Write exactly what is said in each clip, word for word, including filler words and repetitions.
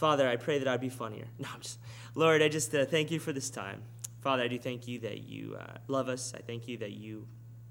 Father, I pray that I'd be funnier. No, I'm just, Lord, I just uh, thank you for this time. Father, I do thank you that you uh, love us. I thank you that you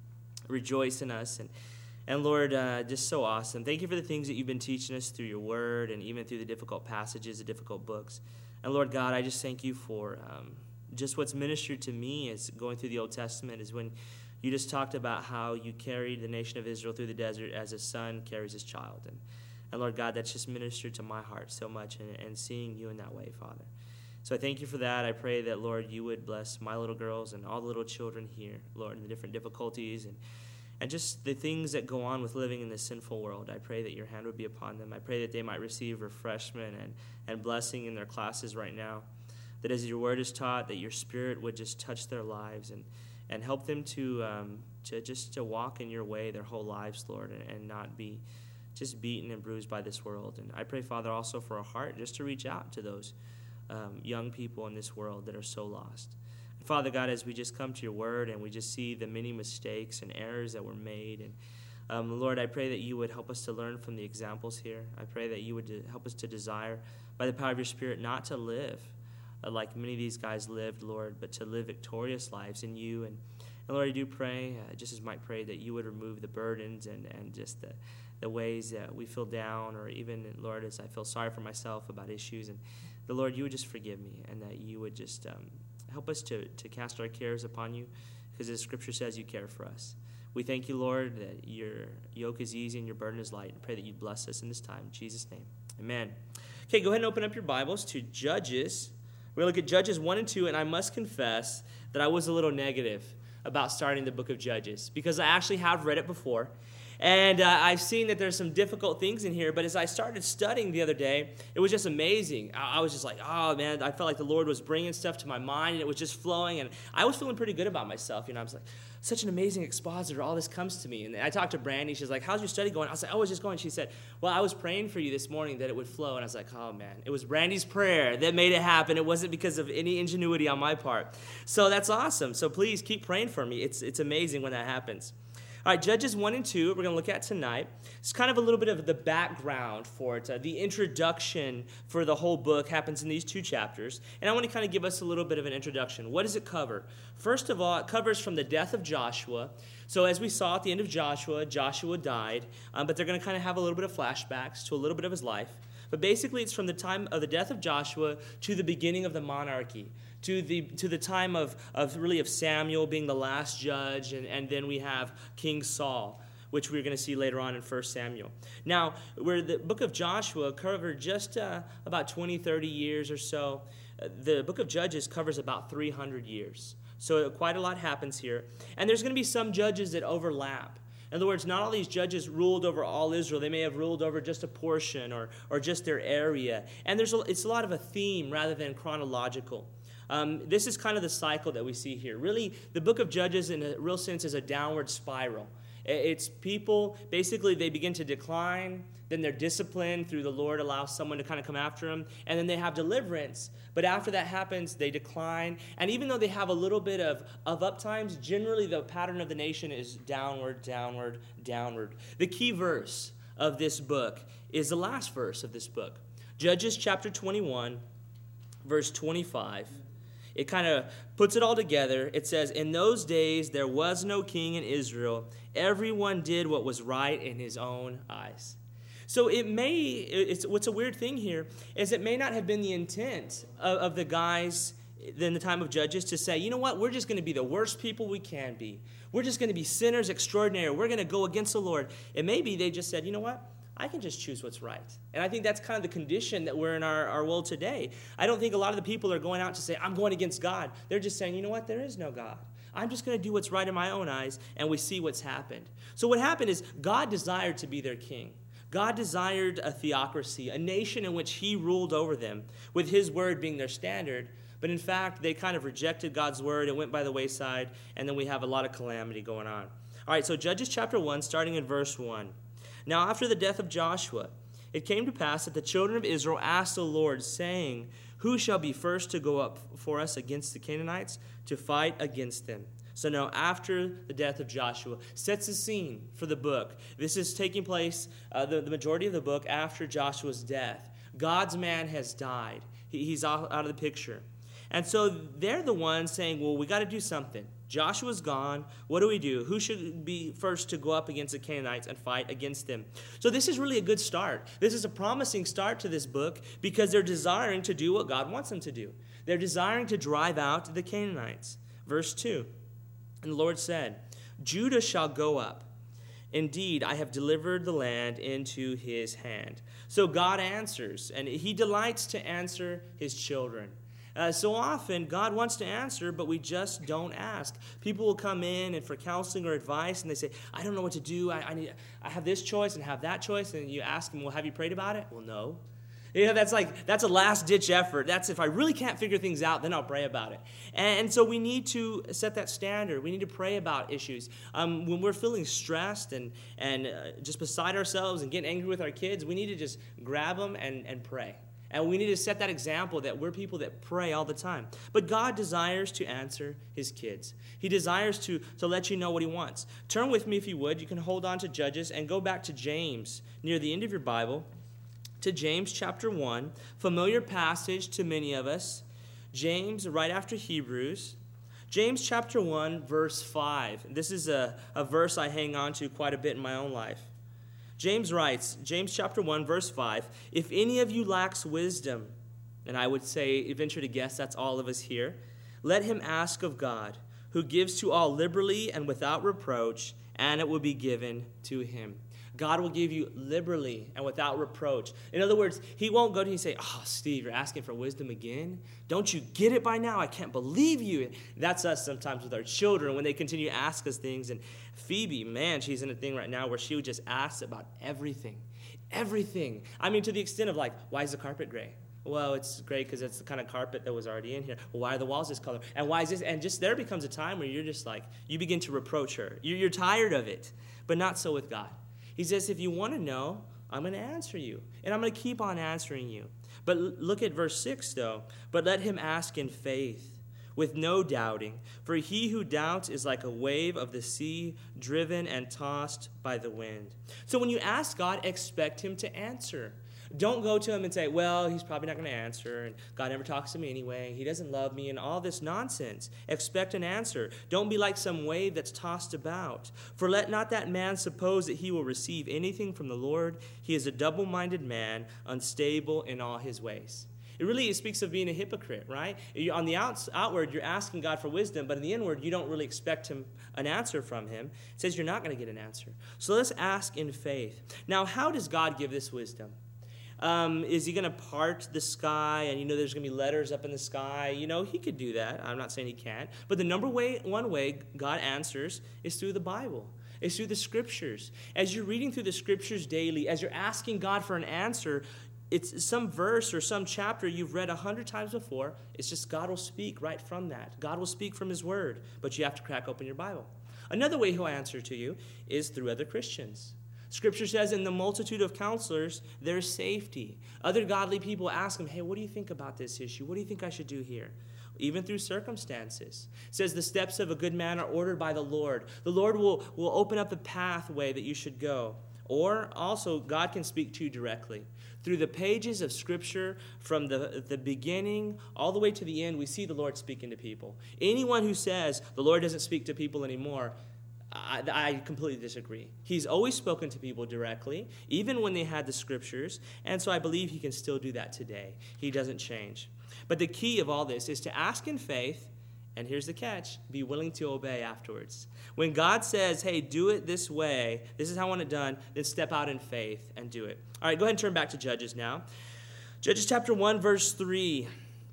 rejoice in us. And, and Lord, uh, just so awesome. Thank you for the things that you've been teaching us through your word and even through the difficult passages, the difficult books. And Lord God, I just thank you for um, just what's ministered to me as going through the Old Testament is when you just talked about how you carried the nation of Israel through the desert as a son carries his child. And, and Lord God, that's just ministered to my heart so much and, and seeing you in that way, Father. So I thank you for that. I pray that, Lord, you would bless my little girls and all the little children here, Lord, in the different difficulties and, and just the things that go on with living in this sinful world. I pray that your hand would be upon them. I pray that they might receive refreshment and, and blessing in their classes right now, that as your word is taught, that your spirit would just touch their lives and, and help them to um, to just to walk in your way their whole lives, Lord, and, and not be just beaten and bruised by this world. And I pray, Father, also for a heart just to reach out to those Um, young people in this world that are so lost. And Father God, as we just come to your word and we just see the many mistakes and errors that were made, and um, Lord, I pray that you would help us to learn from the examples here. I pray that you would de- help us to desire, by the power of your Spirit, not to live uh, like many of these guys lived, Lord, but to live victorious lives in you. And, and Lord, I do pray, uh, just as Mike prayed, that you would remove the burdens and, and just the, the ways that we feel down, or even, Lord, as I feel sorry for myself about issues. And the Lord, you would just forgive me, and that you would just um, help us to, to cast our cares upon you, because as Scripture says, you care for us. We thank you, Lord, that your yoke is easy and your burden is light. I pray that you bless us in this time. In Jesus' name, amen. Okay, go ahead and open up your Bibles to Judges. We're going to look at Judges one and two, and I must confess that I was a little negative about starting the book of Judges, because I actually have read it before. And uh, I've seen that there's some difficult things in here, but as I started studying the other day, it was just amazing. I, I was just like, oh, man, I felt like the Lord was bringing stuff to my mind, and it was just flowing, and I was feeling pretty good about myself. You know, I was like, such an amazing expositor. All this comes to me. And I talked to Brandy. She's like, how's your study going? I was like, oh, it's just going. She said, well, I was praying for you this morning that it would flow. And I was like, oh, man, it was Brandy's prayer that made it happen. It wasn't because of any ingenuity on my part. So that's awesome. So please keep praying for me. It's, it's amazing when that happens. All right, Judges one and two, we're going to look at tonight. It's kind of a little bit of the background for it. Uh, the introduction for the whole book happens in these two chapters. And I want to kind of give us a little bit of an introduction. What does it cover? First of all, it covers from the death of Joshua. So as we saw at the end of Joshua, Joshua died. Um, but they're going to kind of have a little bit of flashbacks to a little bit of his life. But basically, it's from the time of the death of Joshua to the beginning of the monarchy, to the to the time of, of really of Samuel being the last judge, and, and then we have King Saul, which we're going to see later on in First Samuel. Now, where the book of Joshua covered just uh, about twenty, thirty years or so, uh, the book of Judges covers about three hundred years. So quite a lot happens here. And there's going to be some judges that overlap. In other words, not all these judges ruled over all Israel. They may have ruled over just a portion or, or just their area. And there's a, it's a lot of a theme rather than chronological. Um, this is kind of the cycle that we see here. Really, the book of Judges in a real sense is a downward spiral. It's people, basically they begin to decline, then they're disciplined through the Lord, allows someone to kind of come after them, and then they have deliverance. But after that happens, they decline. And even though they have a little bit of, of up times, generally the pattern of the nation is downward, downward, downward. The key verse of this book is the last verse of this book. Judges chapter twenty-one, verse twenty-five. It kind of puts it all together. It says, in those days there was no king in Israel. Everyone did what was right in his own eyes. So it may, it's, what's a weird thing here is it may not have been the intent of, of the guys in the time of Judges to say, you know what, we're just going to be the worst people we can be. We're just going to be sinners extraordinary. We're going to go against the Lord. And maybe they just said, you know what, I can just choose what's right. And I think that's kind of the condition that we're in our, our world today. I don't think a lot of the people are going out to say, I'm going against God. They're just saying, you know what, there is no God. I'm just going to do what's right in my own eyes, and we see what's happened. So what happened is God desired to be their king. God desired a theocracy, a nation in which he ruled over them, with his word being their standard. But in fact, they kind of rejected God's word and went by the wayside, and then we have a lot of calamity going on. All right, so Judges chapter one, starting in verse one. Now after the death of Joshua, it came to pass that the children of Israel asked the Lord, saying, who shall be first to go up for us against the Canaanites to fight against them? So now after the death of Joshua, sets the scene for the book. This is taking place, uh, the, the majority of the book, after Joshua's death. God's man has died. He, he's out, out of the picture. And so they're the ones saying, well, we got to do something. Joshua's gone. What do we do? Who should be first to go up against the Canaanites and fight against them? So this is really a good start. This is a promising start to this book because they're desiring to do what God wants them to do. They're desiring to drive out the Canaanites. Verse two, and the Lord said, Judah shall go up. Indeed, I have delivered the land into his hand. So God answers, and he delights to answer his children. Uh, so often, God wants to answer, but we just don't ask. People will come in and for counseling or advice, and they say, I don't know what to do. I, I, need, I have this choice and have that choice. And you ask them, well, have you prayed about it? Well, no. You know, that's like, that's a last-ditch effort. That's if I really can't figure things out, then I'll pray about it. And, and so we need to set that standard. We need to pray about issues. Um, when we're feeling stressed and, and uh, just beside ourselves and getting angry with our kids, we need to just grab them and, and pray. And we need to set that example that we're people that pray all the time. But God desires to answer his kids. He desires to, to let you know what he wants. Turn with me, if you would. You can hold on to Judges and go back to James near the end of your Bible, to James chapter one, familiar passage to many of us. James, right after Hebrews. James chapter one, verse five. This is a, a verse I hang on to quite a bit in my own life. James writes, James chapter one, verse five, if any of you lacks wisdom, and I would say, venture to guess that's all of us here, let him ask of God, who gives to all liberally and without reproach, and it will be given to him. God will give you liberally and without reproach. In other words, he won't go to you and say, oh, Steve, you're asking for wisdom again? Don't you get it by now? I can't believe you. That's us sometimes with our children when they continue to ask us things. And Phoebe, man, she's in a thing right now where she would just ask about everything. Everything. I mean, to the extent of like, why is the carpet gray? Well, it's great because it's the kind of carpet that was already in here. Well, why are the walls this color? And why is this? And just there becomes a time where you're just like, you begin to reproach her. You're, you're tired of it. But not so with God. He says, if you want to know, I'm going to answer you. And I'm going to keep on answering you. But look at verse six, though. But let him ask in faith, with no doubting. For he who doubts is like a wave of the sea, driven and tossed by the wind. So when you ask God, expect him to answer. Don't go to him and say, well, he's probably not going to answer, and God never talks to me anyway, he doesn't love me, and all this nonsense. Expect an answer. Don't be like some wave that's tossed about. For let not that man suppose that he will receive anything from the Lord. He is a double-minded man, unstable in all his ways. It really speaks of being a hypocrite, right? You, on the outs, outward, you're asking God for wisdom, but in the inward, you don't really expect him an answer from him. It says you're not going to get an answer. So let's ask in faith. Now, how does God give this wisdom? Um, is he going to part the sky and, you know, there's going to be letters up in the sky? You know, he could do that. I'm not saying he can't. But the number way, one way God answers is through the Bible. It's through the Scriptures. As you're reading through the Scriptures daily, as you're asking God for an answer, it's some verse or some chapter you've read a hundred times before. It's just God will speak right from that. God will speak from his word, but you have to crack open your Bible. Another way he'll answer to you is through other Christians. Scripture says in the multitude of counselors, there's safety. Other godly people ask him, hey, what do you think about this issue? What do you think I should do here? Even through circumstances. It says the steps of a good man are ordered by the Lord. The Lord will, will open up the pathway that you should go. Or also, God can speak to you directly. Through the pages of Scripture, from the, the beginning all the way to the end, we see the Lord speaking to people. Anyone who says the Lord doesn't speak to people anymore, I, I completely disagree. He's always spoken to people directly, even when they had the Scriptures, and so I believe he can still do that today. He doesn't change. But the key of all this is to ask in faith, and here's the catch, be willing to obey afterwards. When God says, hey, do it this way, this is how I want it done, then step out in faith and do it. All right, go ahead and turn back to Judges now. Judges chapter one, verse three.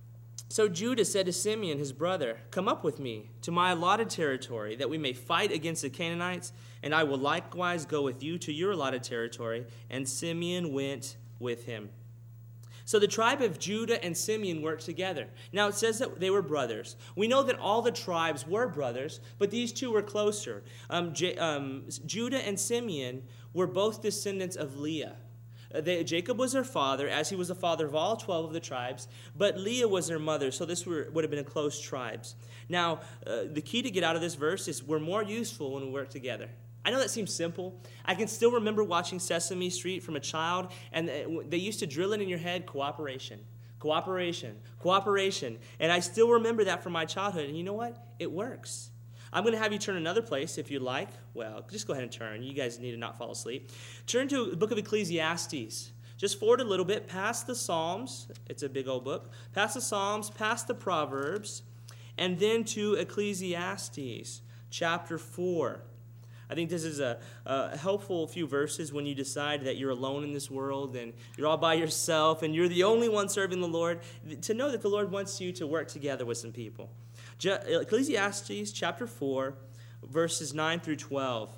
So Judah said to Simeon, his brother, come up with me to my allotted territory, that we may fight against the Canaanites, and I will likewise go with you to your allotted territory. And Simeon went with him. So the tribe of Judah and Simeon worked together. Now it says that they were brothers. We know that all the tribes were brothers, but these two were closer. Um, J- um, Judah and Simeon were both descendants of Leah. Uh, they, Jacob was their father, as he was the father of all twelve of the tribes, but Leah was their mother, so this were, would have been a close tribes. Now, uh, the key to get out of this verse is we're more useful when we work together. I know that seems simple. I can still remember watching Sesame Street from a child, and they used to drill it in your head, cooperation, cooperation, cooperation. And I still remember that from my childhood. And you know what? It works. I'm going to have you turn another place if you'd like. Well, just go ahead and turn. You guys need to not fall asleep. Turn to the book of Ecclesiastes. Just forward a little bit, past the Psalms. It's a big old book. Past the Psalms, past the Proverbs, and then to Ecclesiastes chapter four. I think this is a, a helpful few verses when you decide that you're alone in this world and you're all by yourself and you're the only one serving the Lord, to know that the Lord wants you to work together with some people. Ecclesiastes chapter four, verses nine through twelve.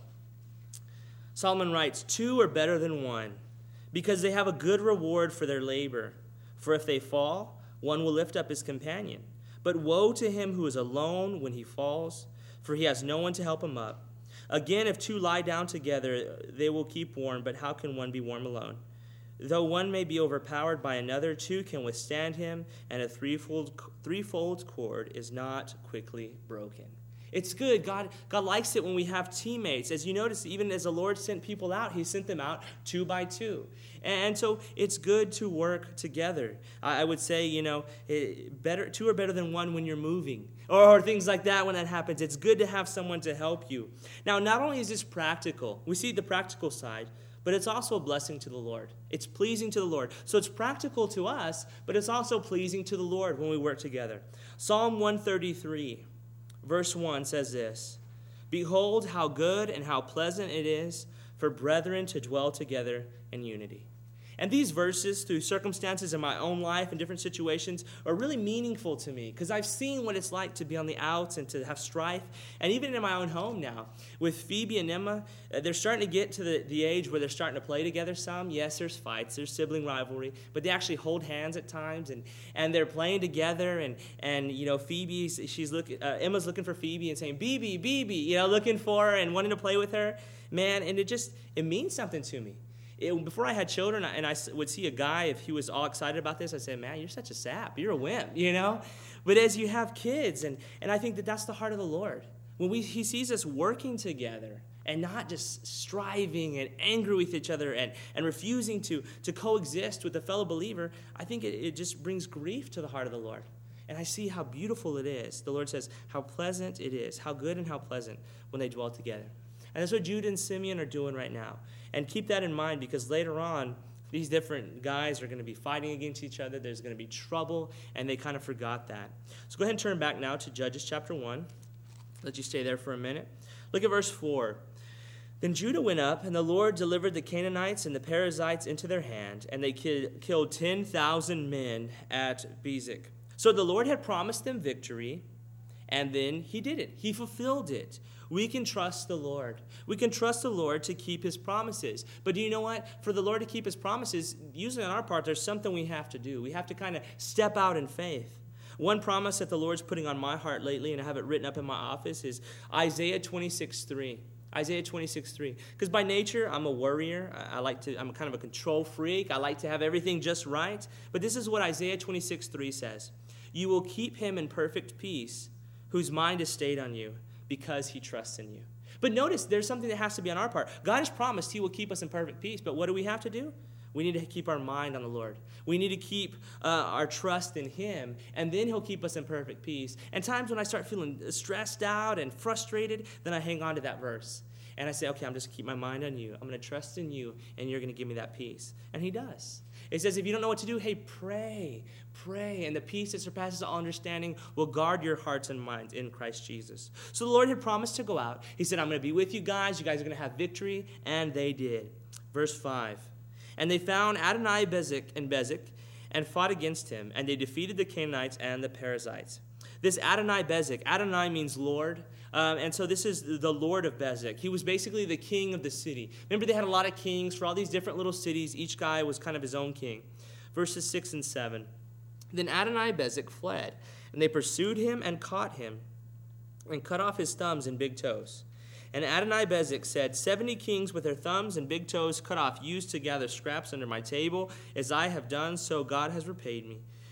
Solomon writes, "Two are better than one, because they have a good reward for their labor. For if they fall, one will lift up his companion. But woe to him who is alone when he falls, for he has no one to help him up. Again, if two lie down together, they will keep warm, but how can one be warm alone? Though one may be overpowered by another, two can withstand him, and a threefold, threefold cord is not quickly broken." It's good. God, God likes it when we have teammates. As you notice, even as the Lord sent people out, he sent them out two by two. And so it's good to work together. I would say, you know, better two are better than one when you're moving, or, or things like that when that happens. It's good to have someone to help you. Now, not only is this practical, we see the practical side, but it's also a blessing to the Lord. It's pleasing to the Lord. So it's practical to us, but it's also pleasing to the Lord when we work together. Psalm one thirty-three. Verse one says this, "Behold how good and how pleasant it is for brethren to dwell together in unity." And these verses, through circumstances in my own life and different situations, are really meaningful to me because I've seen what it's like to be on the outs and to have strife. And even in my own home now, with Phoebe and Emma, they're starting to get to the, the age where they're starting to play together some. Yes, there's fights, there's sibling rivalry, but they actually hold hands at times, and, and they're playing together. And, and you know, Phoebe, she's looking, uh, Emma's looking for Phoebe and saying, "Bebe, Bebe," you know, looking for her and wanting to play with her. Man, and it just, it means something to me. It, before I had children, and I would see a guy, if he was all excited about this, I'd say, "Man, you're such a sap. You're a wimp," you know? But as you have kids, and, and I think that that's the heart of the Lord. When we, he sees us working together and not just striving and angry with each other and, and refusing to, to coexist with a fellow believer, I think it, it just brings grief to the heart of the Lord. And I see how beautiful it is. The Lord says how pleasant it is, how good and how pleasant when they dwell together. And that's what Judah and Simeon are doing right now. And keep that in mind, because later on, these different guys are going to be fighting against each other. There's going to be trouble, and they kind of forgot that. So go ahead and turn back now to Judges chapter one. Let you stay there for a minute. Look at verse four. "Then Judah went up, and the Lord delivered the Canaanites and the Perizzites into their hand, and they ki- killed ten thousand men at Bezek." So the Lord had promised them victory, and then he did it. He fulfilled it. We can trust the Lord. We can trust the Lord to keep his promises. But do you know what? For the Lord to keep his promises, usually on our part, there's something we have to do. We have to kind of step out in faith. One promise that the Lord's putting on my heart lately, and I have it written up in my office, is Isaiah twenty-six three. Isaiah twenty-six three. Because by nature, I'm a worrier. I, I like to, I'm kind of a control freak. I like to have everything just right. But this is what Isaiah twenty-six three says. "You will keep him in perfect peace, whose mind is stayed on you, because he trusts in you." But notice, there's something that has to be on our part. God has promised he will keep us in perfect peace, but what do we have to do? We need to keep our mind on the Lord. We need to keep uh, our trust in him, and then he'll keep us in perfect peace. And times when I start feeling stressed out and frustrated, then I hang on to that verse. And I say, okay, I'm just going to keep my mind on you. I'm going to trust in you, and you're going to give me that peace. And he does. It says, if you don't know what to do, hey, pray, pray, and the peace that surpasses all understanding will guard your hearts and minds in Christ Jesus. So the Lord had promised to go out. He said, I'm going to be with you guys. You guys are going to have victory, and they did. Verse five, "And they found Adonai-Bezek in Bezek and fought against him, and they defeated the Canaanites and the Perizzites." This Adonai-Bezek, Adonai means Lord, um, and so this is the Lord of Bezek. He was basically the king of the city. Remember, they had a lot of kings for all these different little cities. Each guy was kind of his own king. Verses six and seven. "Then Adonai-Bezek fled, and they pursued him and caught him, and cut off his thumbs and big toes. And Adonai-Bezek said, Seventy kings with their thumbs and big toes cut off used to gather scraps under my table. As I have done, so God has repaid me.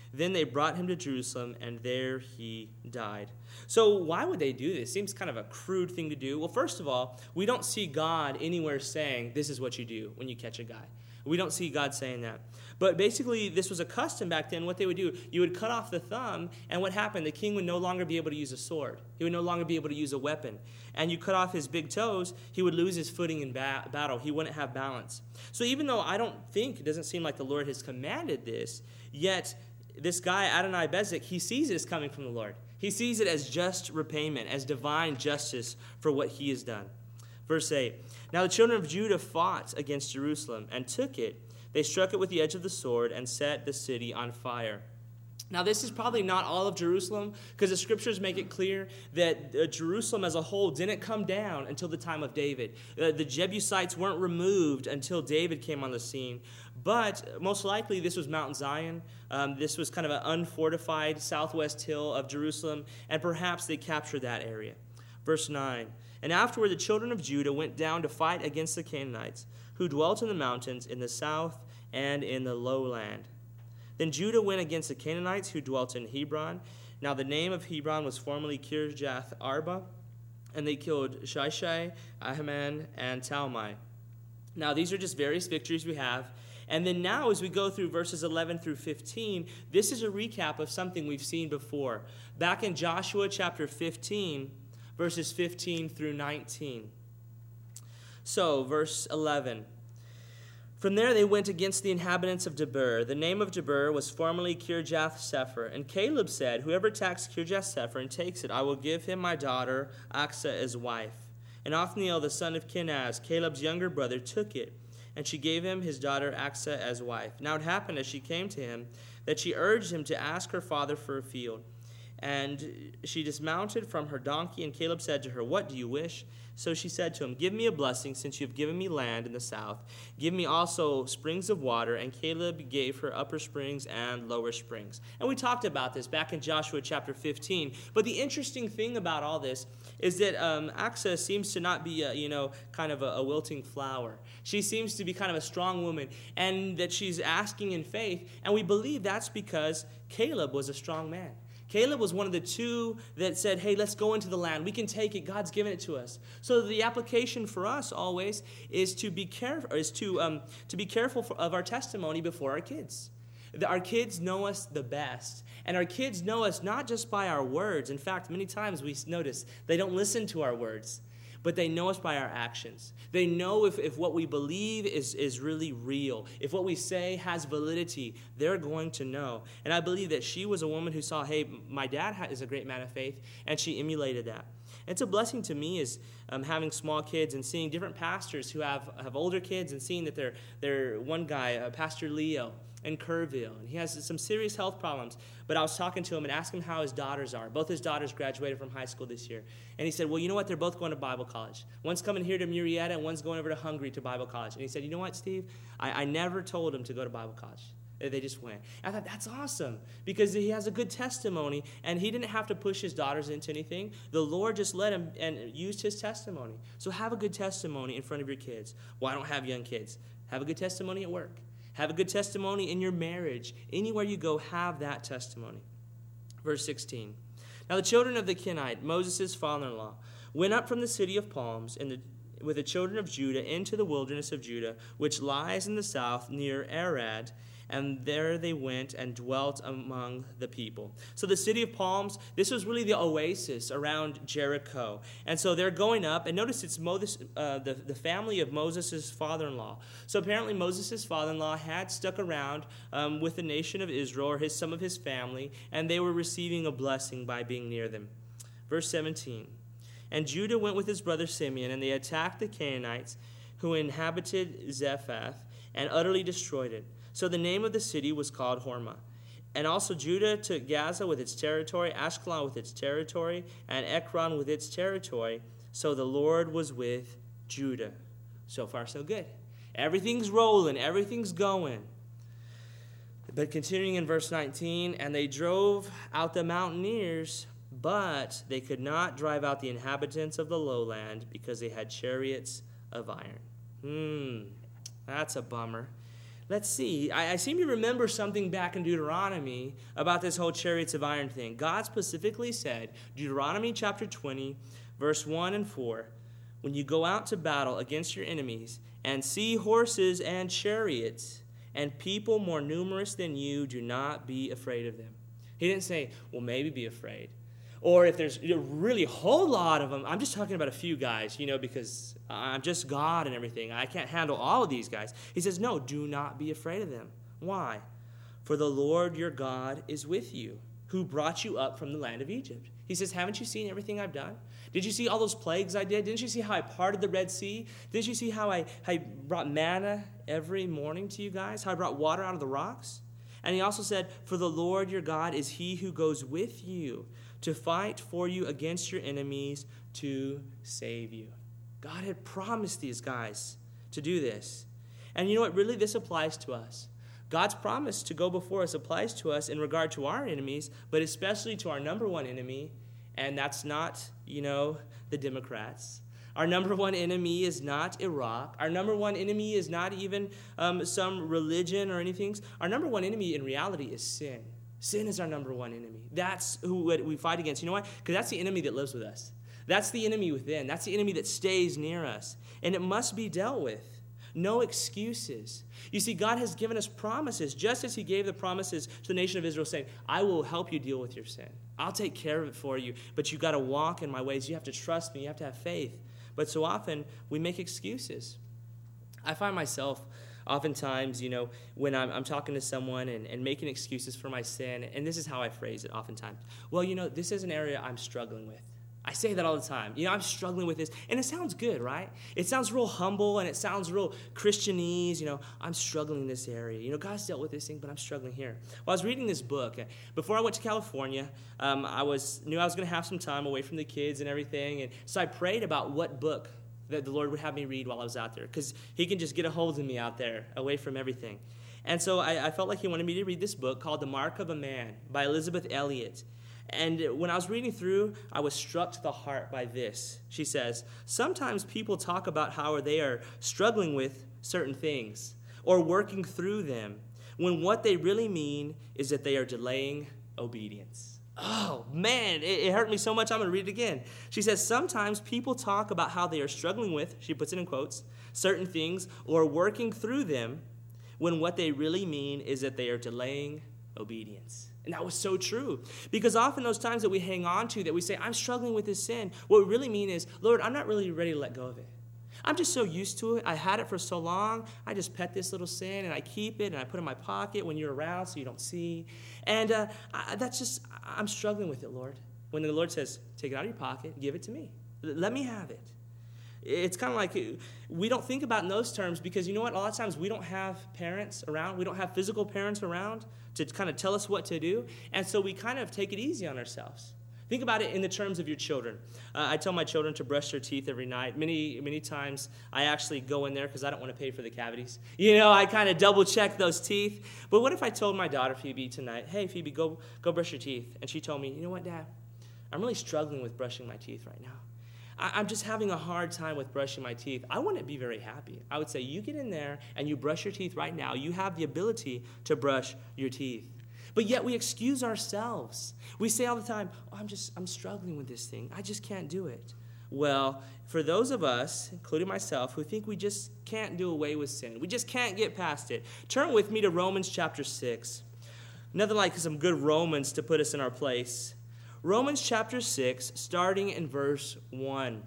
Then they brought him to Jerusalem, and there he died. So why would they do this? Seems kind of a crude thing to do. Well, first of all, we don't see God anywhere saying, this is what you do when you catch a guy. We don't see God saying that. But basically, this was a custom back then. What they would do, you would cut off the thumb, and what happened? The king would no longer be able to use a sword. He would no longer be able to use a weapon. And you cut off his big toes, he would lose his footing in ba- battle. He wouldn't have balance. So even though I don't think, it doesn't seem like the Lord has commanded this, yet this guy, Adoni-Bezek, he sees it as coming from the Lord. He sees it as just repayment, as divine justice for what he has done. Verse eight, now the children of Judah fought against Jerusalem and took it. They struck it with the edge of the sword and set the city on fire. Now, this is probably not all of Jerusalem, because the scriptures make it clear that uh, Jerusalem as a whole didn't come down until the time of David. Uh, the Jebusites weren't removed until David came on the scene. But most likely this was Mount Zion. Um, this was kind of an unfortified southwest hill of Jerusalem, and perhaps they captured that area. Verse nine, and afterward the children of Judah went down to fight against the Canaanites, who dwelt in the mountains in the south and in the lowland. Then Judah went against the Canaanites who dwelt in Hebron. Now the name of Hebron was formerly Kirjath Arba, and they killed Shishai, Ahiman, and Talmai. Now these are just various victories we have. And then now as we go through verses eleven through fifteen, this is a recap of something we've seen before. Back in Joshua chapter fifteen, verses fifteen through nineteen. So, verse eleven. From there they went against the inhabitants of Debir. The name of Debir was formerly Kirjath-Sepher. And Caleb said, whoever attacks Kirjath-Sepher and takes it, I will give him my daughter Achsah as wife. And Othniel, the son of Kenaz, Caleb's younger brother, took it, and she gave him his daughter Achsah as wife. Now it happened as she came to him that she urged him to ask her father for a field. And she dismounted from her donkey, and Caleb said to her, what do you wish? So she said to him, give me a blessing, since you have given me land in the south. Give me also springs of water. And Caleb gave her upper springs and lower springs. And we talked about this back in Joshua chapter fifteen. But the interesting thing about all this is that um, Achsah seems to not be, a, you know, kind of a, a wilting flower. She seems to be kind of a strong woman, and that she's asking in faith. And we believe that's because Caleb was a strong man. Caleb was one of the two that said, hey, let's go into the land. We can take it. God's given it to us. So the application for us always is to be careful, is to um, to be careful for, of our testimony before our kids. Our kids know us the best. And our kids know us not just by our words. In fact, many times we notice they don't listen to our words, but they know us by our actions. They know if, if what we believe is, is really real. If what we say has validity, they're going to know. And I believe that she was a woman who saw, hey, my dad is a great man of faith, and she emulated that. It's a blessing to me is um, having small kids and seeing different pastors who have, have older kids, and seeing that they're, they're one guy, uh, Pastor Leo, in Kerrville, and he has some serious health problems. But I was talking to him and asked him how his daughters are. Both his daughters graduated from high school this year. And he said, well, you know what? They're both going to Bible college. One's coming here to Murrieta, and one's going over to Hungary to Bible college. And he said, you know what, Steve? I, I never told him to go to Bible college. They just went. I thought, that's awesome, because he has a good testimony, and he didn't have to push his daughters into anything. The Lord just led him and used his testimony. So have a good testimony in front of your kids. Well, I don't have young kids. Have a good testimony at work. Have a good testimony in your marriage. Anywhere you go, have that testimony. Verse sixteen. Now the children of the Kenite, Moses' father-in-law, went up from the city of palms in the, with the children of Judah into the wilderness of Judah, which lies in the south near Arad, and there they went and dwelt among the people. So the city of Palms, this was really the oasis around Jericho. And so they're going up, and notice it's Moses, uh, the, the family of Moses' father-in-law. So apparently Moses' father-in-law had stuck around um, with the nation of Israel, or his, some of his family, and they were receiving a blessing by being near them. Verse seventeen. And Judah went with his brother Simeon, and they attacked the Canaanites who inhabited Zephath, and utterly destroyed it. So the name of the city was called Hormah. And also Judah took Gaza with its territory, Ashkelon with its territory, and Ekron with its territory. So the Lord was with Judah. So far, so good. Everything's rolling. Everything's going. But continuing in verse nineteen, and they drove out the mountaineers, but they could not drive out the inhabitants of the lowland, because they had chariots of iron. Hmm, that's a bummer. let's see. I, I seem to remember something back in Deuteronomy about this whole chariots of iron thing. God specifically said, Deuteronomy chapter twenty, verse one and four, when you go out to battle against your enemies and see horses and chariots and people more numerous than you, do not be afraid of them. He didn't say, well, maybe be afraid. Or if there's a really whole lot of them, I'm just talking about a few guys, you know, because I'm just God and everything. I can't handle all of these guys. He says, no, do not be afraid of them. Why? For the Lord your God is with you, who brought you up from the land of Egypt. He says, haven't you seen everything I've done? Did you see all those plagues I did? Didn't you see how I parted the Red Sea? Didn't you see how I, how I brought manna every morning to you guys? How I brought water out of the rocks? And he also said, for the Lord your God is he who goes with you to fight for you against your enemies to save you. God had promised these guys to do this. And you know what? Really, this applies to us. God's promise to go before us applies to us in regard to our enemies, but especially to our number one enemy, and that's not, you know, the Democrats. Our number one enemy is not Iraq. Our number one enemy is not even um, some religion or anything. Our number one enemy in reality is sin. Sin is our number one enemy. That's who we fight against. You know why? Because that's the enemy that lives with us. That's the enemy within. That's the enemy that stays near us. And it must be dealt with. No excuses. You see, God has given us promises, just as he gave the promises to the nation of Israel, saying, I will help you deal with your sin. I'll take care of it for you, but you've got to walk in my ways. You have to trust me. You have to have faith. But so often, we make excuses. I find myself oftentimes, you know, when I'm, I'm talking to someone and, and making excuses for my sin, and this is how I phrase it oftentimes. Well, you know, this is an area I'm struggling with. I say that all the time. You know, I'm struggling with this. And it sounds good, right? It sounds real humble, and it sounds real Christianese. You know, I'm struggling in this area. You know, God's dealt with this thing, but I'm struggling here. Well, I was reading this book. Before I went to California, um, I was knew I was going to have some time away from the kids and everything. And so I prayed about what book that the Lord would have me read while I was out there, because he can just get a hold of me out there, away from everything. And so I, I felt like he wanted me to read this book called The Mark of a Man by Elizabeth Elliot. And when I was reading through, I was struck to the heart by this. She says, sometimes people talk about how they are struggling with certain things or working through them, when what they really mean is that they are delaying obedience. Oh, man, it, it hurt me so much, I'm going to read it again. She says, sometimes people talk about how they are struggling with, she puts it in quotes, certain things or working through them, when what they really mean is that they are delaying obedience. And that was so true. Because often those times that we hang on to, that we say, I'm struggling with this sin, what we really mean is, Lord, I'm not really ready to let go of it. I'm just so used to it. I had it for so long. I just pet this little sin, and I keep it, and I put it in my pocket when you're around so you don't see. And uh, I, that's just, I'm struggling with it, Lord. When the Lord says, take it out of your pocket, give it to me. Let me have it. It's kind of like we don't think about in those terms because, you know what, a lot of times we don't have parents around. We don't have physical parents around to kind of tell us what to do. And so we kind of take it easy on ourselves. Think about it in the terms of your children. Uh, I tell my children to brush their teeth every night. Many, many times I actually go in there because I don't want to pay for the cavities. You know, I kind of double check those teeth. But what if I told my daughter Phoebe tonight, hey, Phoebe, go, go brush your teeth. And she told me, you know what, Dad? I'm really struggling with brushing my teeth right now. I, I'm just having a hard time with brushing my teeth. I wouldn't be very happy. I would say, you get in there and you brush your teeth right now. You have the ability to brush your teeth. But yet we excuse ourselves. We say all the time, oh, I'm just, I'm struggling with this thing. I just can't do it. Well, for those of us, including myself, who think we just can't do away with sin, we just can't get past it, turn with me to Romans chapter six. Nothing like some good Romans to put us in our place. Romans chapter six, starting in verse one.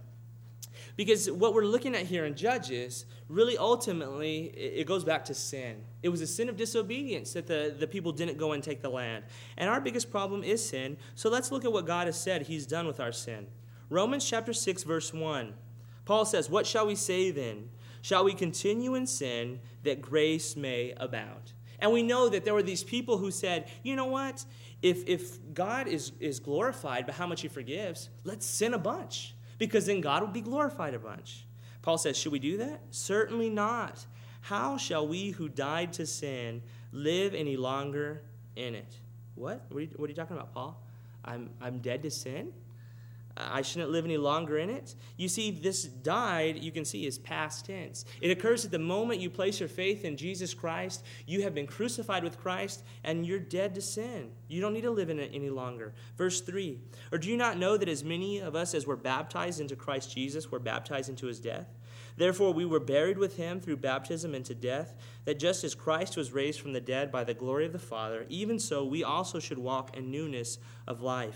Because what we're looking at here in Judges, really ultimately, it goes back to sin. It was a sin of disobedience that the, the people didn't go and take the land. And our biggest problem is sin. So let's look at what God has said he's done with our sin. Romans chapter six, verse one. Paul says, what shall we say then? Shall we continue in sin that grace may abound? And we know that there were these people who said, you know what? If, if God is, is glorified by how much he forgives, let's sin a bunch. Because then God will be glorified a bunch. Paul says, should we do that? Certainly not. How shall we who died to sin live any longer in it? What? What are you, what are you talking about, Paul? I'm, I'm dead to sin? I shouldn't live any longer in it. You see, this died, you can see, is past tense. It occurs at the moment you place your faith in Jesus Christ. You have been crucified with Christ, and you're dead to sin. You don't need to live in it any longer. Verse three, or do you not know that as many of us as were baptized into Christ Jesus were baptized into his death? Therefore we were buried with him through baptism into death, that just as Christ was raised from the dead by the glory of the Father, even so we also should walk in newness of life.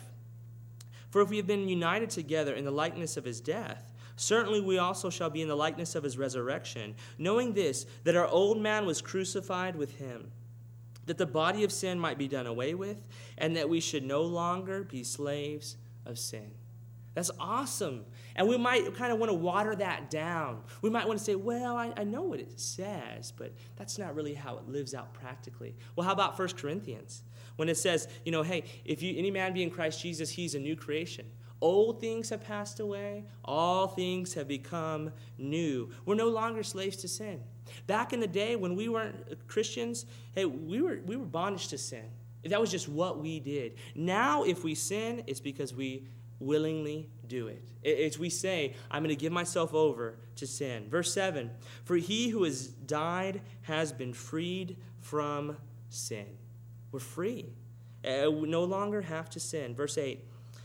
For if we have been united together in the likeness of his death, certainly we also shall be in the likeness of his resurrection, knowing this, that our old man was crucified with him, that the body of sin might be done away with, and that we should no longer be slaves of sin. That's awesome. And we might kind of want to water that down. We might want to say, well, I, I know what it says, but that's not really how it lives out practically. Well, how about First Corinthians? When it says, you know, hey, if you, any man be in Christ Jesus, he's a new creation. Old things have passed away. All things have become new. We're no longer slaves to sin. Back in the day when we weren't Christians, hey, we were we were bondage to sin. That was just what we did. Now, if we sin, it's because we willingly do it. It's we say, I'm going to give myself over to sin. Verse seven, for he who has died has been freed from sin. We're free. Uh, we no longer have to sin. Verse eight,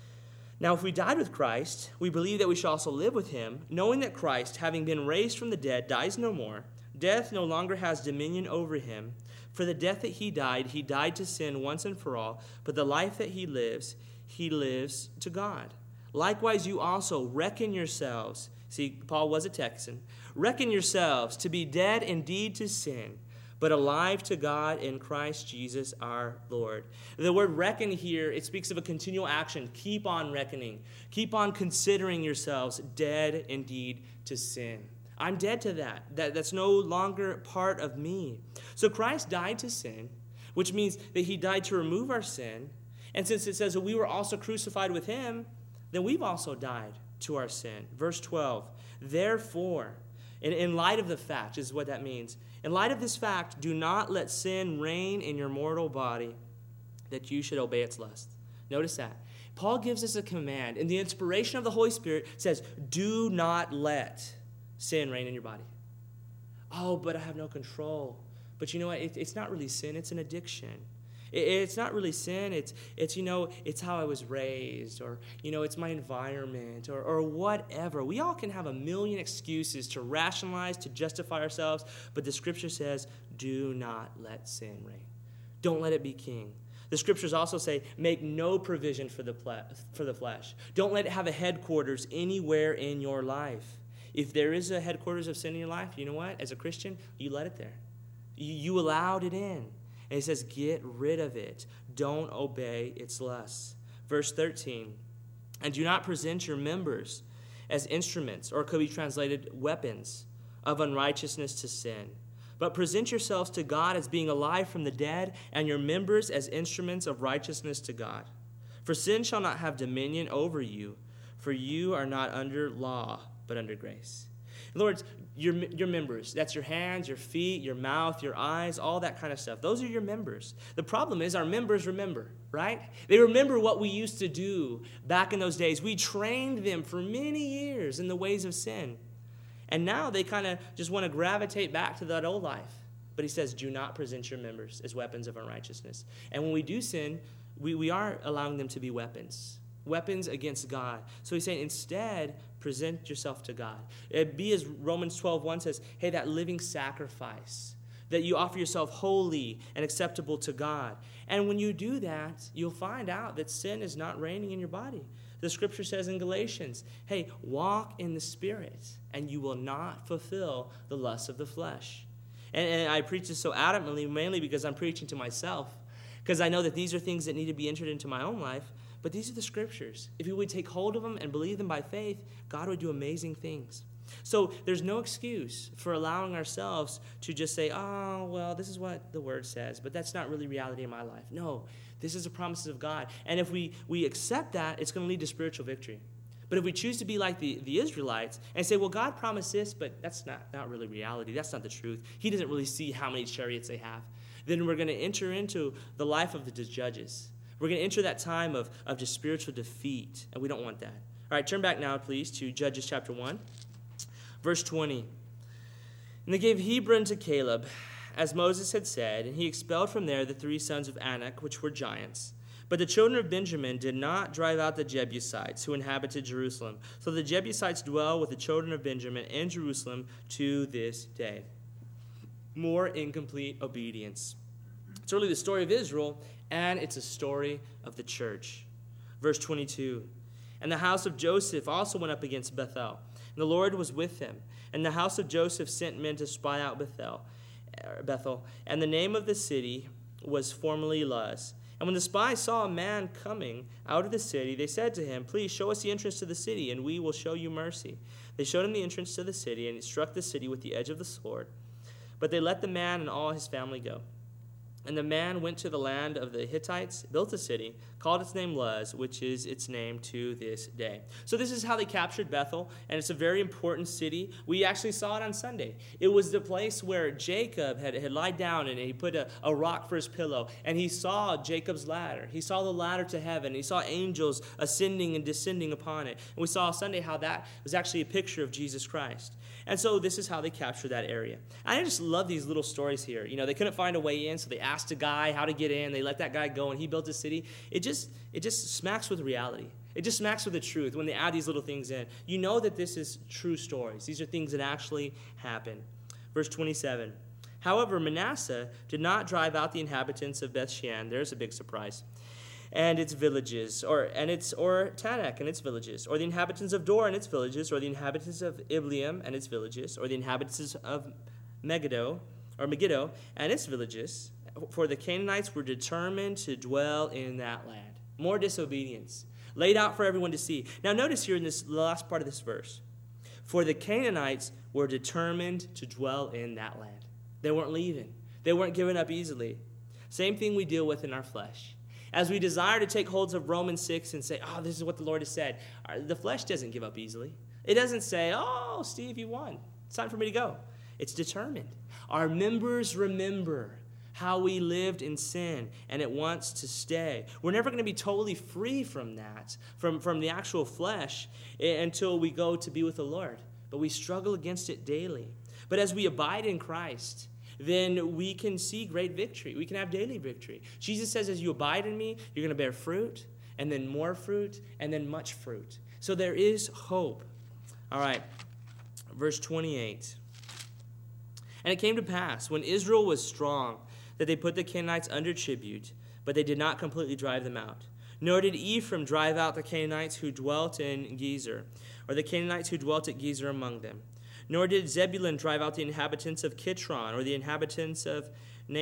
now if we died with Christ, we believe that we shall also live with him, knowing that Christ, having been raised from the dead, dies no more. Death no longer has dominion over him. For the death that he died, he died to sin once and for all, but the life that he lives, he lives to God. Likewise, you also reckon yourselves, see, Paul was a Texan, reckon yourselves to be dead indeed to sin, but alive to God in Christ Jesus our Lord. The word reckon here, it speaks of a continual action. Keep on reckoning. Keep on considering yourselves dead indeed to sin. I'm dead to that. that. That's no longer part of me. So Christ died to sin, which means that he died to remove our sin. And since it says that we were also crucified with him, then we've also died to our sin. Verse twelve, therefore, in, in light of the fact, is what that means. In light of this fact, do not let sin reign in your mortal body, that you should obey its lust. Notice that. Paul gives us a command, and the inspiration of the Holy Spirit says, do not let sin reign in your body. Oh, but I have no control. But you know what? It, it's not really sin. It's an addiction. It, it's not really sin. It's, it's, you know, it's how I was raised, or, you know, it's my environment, or, or whatever. We all can have a million excuses to rationalize, to justify ourselves, but the Scripture says, do not let sin reign. Don't let it be king. The Scriptures also say, make no provision for the ple- for the flesh. Don't let it have a headquarters anywhere in your life. If there is a headquarters of sin in your life, you know what? As a Christian, you let it there. You, you allowed it in. And he says, get rid of it. Don't obey its lusts. Verse thirteen, and do not present your members as instruments, or it could be translated weapons, of unrighteousness to sin. But present yourselves to God as being alive from the dead, and your members as instruments of righteousness to God. For sin shall not have dominion over you, for you are not under law, but under grace. Lord, your, your members, that's your hands, your feet, your mouth, your eyes, all that kind of stuff. Those are your members. The problem is our members remember, right? They remember what we used to do back in those days. We trained them for many years in the ways of sin. And now they kind of just want to gravitate back to that old life. But he says, do not present your members as weapons of unrighteousness. And when we do sin, we, we are allowing them to be weapons. Weapons against God. So he's saying, instead, present yourself to God. It be as Romans twelve one says, hey, that living sacrifice, that you offer yourself holy and acceptable to God. And when you do that, you'll find out that sin is not reigning in your body. The Scripture says in Galatians, hey, walk in the Spirit, and you will not fulfill the lusts of the flesh. And, and I preach this so adamantly, mainly because I'm preaching to myself, because I know that these are things that need to be entered into my own life. But these are the Scriptures. If we would take hold of them and believe them by faith, God would do amazing things. So there's no excuse for allowing ourselves to just say, oh, well, this is what the Word says, but that's not really reality in my life. No, this is the promises of God. And if we, we accept that, it's going to lead to spiritual victory. But if we choose to be like the, the Israelites and say, well, God promised this, but that's not, not really reality. That's not the truth. He doesn't really see how many chariots they have. Then we're going to enter into the life of the judges. We're going to enter that time of, of just spiritual defeat, and we don't want that. All right, turn back now, please, to Judges chapter one, verse twenty. And they gave Hebron to Caleb, as Moses had said, and he expelled from there the three sons of Anak, which were giants. But the children of Benjamin did not drive out the Jebusites who inhabited Jerusalem. So the Jebusites dwell with the children of Benjamin in Jerusalem to this day. More incomplete obedience. It's really the story of Israel, and it's a story of the church. Verse twenty-two. And the house of Joseph also went up against Bethel, and the Lord was with him. And the house of Joseph sent men to spy out Bethel, Bethel, and the name of the city was formerly Luz. And when the spies saw a man coming out of the city, they said to him, "Please show us the entrance to the city, and we will show you mercy." They showed him the entrance to the city, and he struck the city with the edge of the sword. But they let the man and all his family go. And the man went to the land of the Hittites, built a city, called its name Luz, which is its name to this day. So this is how they captured Bethel, and it's a very important city. We actually saw it on Sunday. It was the place where Jacob had, had lied down, and he put a, a rock for his pillow, and he saw Jacob's ladder. He saw the ladder to heaven. He saw angels ascending and descending upon it. And we saw Sunday how that was actually a picture of Jesus Christ. And so this is how they captured that area. And I just love these little stories here. You know, they couldn't find a way in, so they asked a guy how to get in. They let that guy go, and he built a city. It just it just smacks with reality. It just smacks with the truth when they add these little things in. You know that this is true stories. These are things that actually happen. Verse twenty-seven. However, Manasseh did not drive out the inhabitants of Bethshean. There's a big surprise. And its villages, or and its or Tanakh and its villages, or the inhabitants of Dor and its villages, or the inhabitants of Ibleam and its villages, or the inhabitants of Megiddo, or Megiddo and its villages. For the Canaanites were determined to dwell in that land. More disobedience, laid out for everyone to see. Now notice here in this last part of this verse, for the Canaanites were determined to dwell in that land. They weren't leaving. They weren't giving up easily. Same thing we deal with in our flesh. As we desire to take holds of Romans six and say, oh, this is what the Lord has said, the flesh doesn't give up easily. It doesn't say, oh, Steve, you won. It's time for me to go. It's determined. Our members remember how we lived in sin, and it wants to stay. We're never going to be totally free from that, from, from the actual flesh, until we go to be with the Lord. But we struggle against it daily. But as we abide in Christ, then we can see great victory. We can have daily victory. Jesus says, as you abide in me, you're going to bear fruit, and then more fruit, and then much fruit. So there is hope. All right, verse twenty-eight. And it came to pass, when Israel was strong, that they put the Canaanites under tribute, but they did not completely drive them out. Nor did Ephraim drive out the Canaanites who dwelt in Gezer, or the Canaanites who dwelt at Gezer among them. Nor did Zebulun drive out the inhabitants of Kitron, or the inhabitants of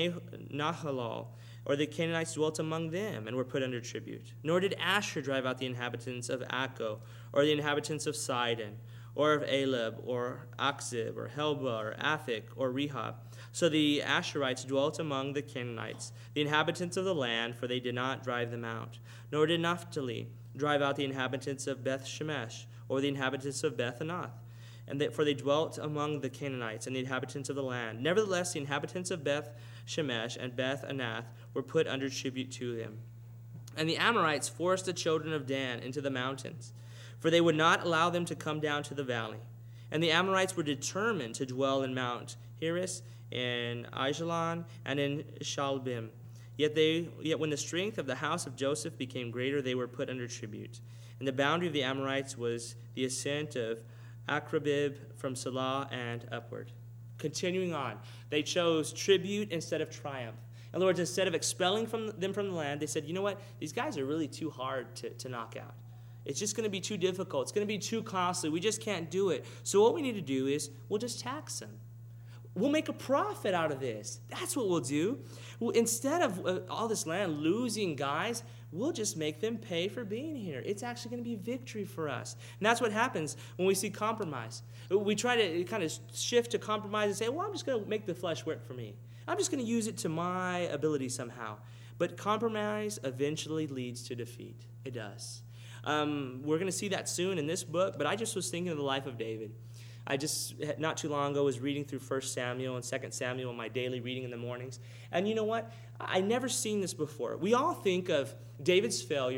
Nahalal, or the Canaanites dwelt among them and were put under tribute. Nor did Asher drive out the inhabitants of Akko, or the inhabitants of Sidon, or of Aleb, or Akzib, or Helba, or Athik, or Rehob. So the Asherites dwelt among the Canaanites, the inhabitants of the land, for they did not drive them out. Nor did Naphtali drive out the inhabitants of Beth Shemesh, or the inhabitants of Beth Anath. And they, for they dwelt among the Canaanites and the inhabitants of the land. Nevertheless, the inhabitants of Beth Shemesh and Beth Anath were put under tribute to them. And the Amorites forced the children of Dan into the mountains, for they would not allow them to come down to the valley. And the Amorites were determined to dwell in Mount Heres, in Aijalon, and in Shalbim. Yet they, yet when the strength of the house of Joseph became greater, they were put under tribute. And the boundary of the Amorites was the ascent of Akrabib from Salah and upward. Continuing on, they chose tribute instead of triumph. In other words, instead of expelling from them from the land, they said, you know what? These guys are really too hard to, to knock out. It's just going to be too difficult. It's going to be too costly. We just can't do it. So what we need to do is we'll just tax them. We'll make a profit out of this. That's what we'll do. Well, instead of uh, all this land losing guys, we'll just make them pay for being here. It's actually going to be victory for us. And that's what happens when we see compromise. We try to kind of shift to compromise and say, well, I'm just going to make the flesh work for me. I'm just going to use it to my ability somehow. But compromise eventually leads to defeat. It does. Um, we're going to see that soon in this book, but I just was thinking of the life of David. I just, not too long ago, was reading through First Samuel and Second Samuel in my daily reading in the mornings. And you know what? I never seen this before. We all think of David's failure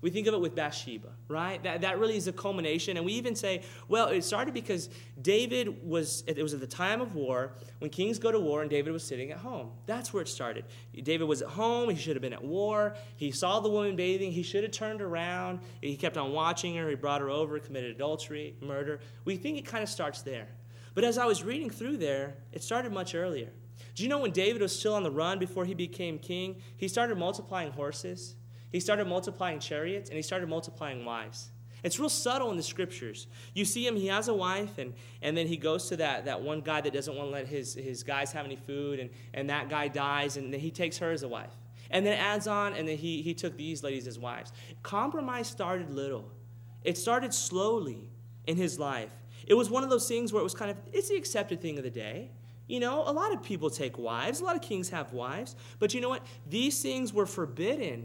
We think of it with Bathsheba, right? That, that really is a culmination. And we even say, well, it started because David was, it was at the time of war, when kings go to war, and David was sitting at home. That's where it started. David was at home. He should have been at war. He saw the woman bathing. He should have turned around. He kept on watching her. He brought her over, committed adultery, murder. We think it kind of starts there. But as I was reading through there, it started much earlier. Do you know when David was still on the run before he became king, he started multiplying horses? He started multiplying chariots, and he started multiplying wives. It's real subtle in the scriptures. You see him, he has a wife, and, and then he goes to that, that one guy that doesn't want to let his, his guys have any food, and, and that guy dies, and then he takes her as a wife. And then it adds on, and then he, he took these ladies as wives. Compromise started little. It started slowly in his life. It was one of those things where it was kind of, it's the accepted thing of the day. You know, a lot of people take wives. A lot of kings have wives. But you know what? These things were forbidden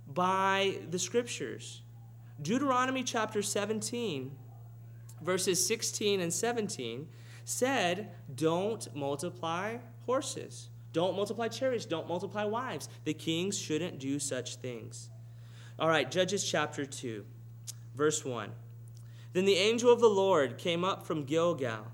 by the scriptures. Deuteronomy chapter seventeen, verses sixteen and seventeen, said, don't multiply horses. Don't multiply chariots. Don't multiply wives. The kings shouldn't do such things. All right, Judges chapter two, verse one. Then the angel of the Lord came up from Gilgal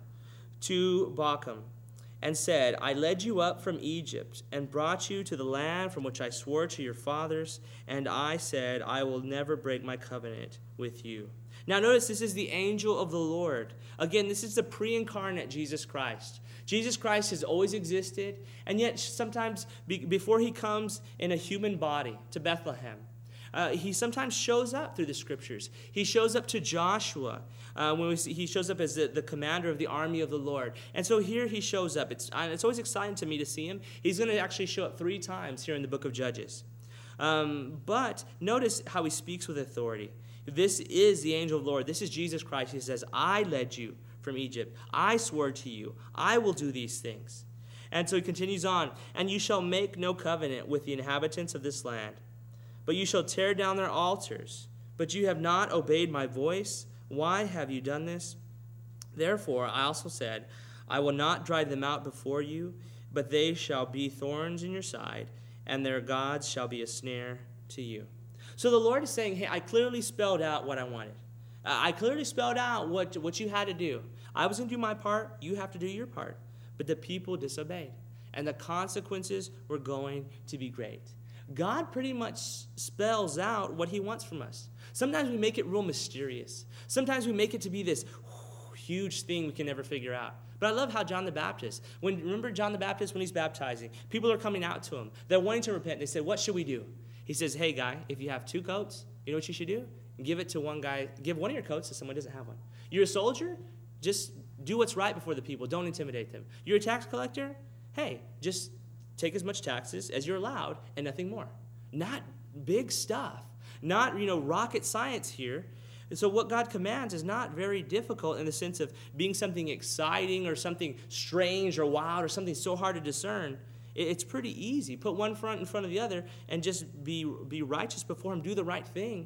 to Bochum, and said, I led you up from Egypt and brought you to the land from which I swore to your fathers, and I said, I will never break my covenant with you. Now notice this is the angel of the Lord. Again, this is the pre-incarnate Jesus Christ. Jesus Christ has always existed, and yet sometimes be, before he comes in a human body to Bethlehem, Uh, he sometimes shows up through the scriptures. He shows up to Joshua uh, when we see, he shows up as the, the commander of the army of the Lord. And so here he shows up. It's, uh, it's always exciting to me to see him. He's going to actually show up three times here in the book of Judges. Um, but notice how he speaks with authority. This is the angel of the Lord. This is Jesus Christ. He says, I led you from Egypt. I swore to you. I will do these things. And so he continues on. And you shall make no covenant with the inhabitants of this land, but you shall tear down their altars. But you have not obeyed my voice. Why have you done this? Therefore I also said, I will not drive them out before you, but they shall be thorns in your side, and their gods shall be a snare to you. So the Lord is saying, hey, I clearly spelled out what I wanted. Uh, I clearly spelled out what, what you had to do. I was going to do my part. You have to do your part. But the people disobeyed, and the consequences were going to be great. God pretty much spells out what he wants from us. Sometimes we make it real mysterious. Sometimes we make it to be this huge thing we can never figure out. But I love how John the Baptist, when remember John the Baptist when he's baptizing, people are coming out to him. They're wanting to repent. They say, what should we do? He says, hey, guy, if you have two coats, you know what you should do? Give it to one guy. Give one of your coats to someone who doesn't have one. You're a soldier? Just do what's right before the people. Don't intimidate them. You're a tax collector? Hey, just take as much taxes as you're allowed and nothing more. Not big stuff. Not, you know, rocket science here. And so what God commands is not very difficult in the sense of being something exciting or something strange or wild or something so hard to discern. It's pretty easy. Put one front in front of the other and just be, be righteous before him. Do the right thing.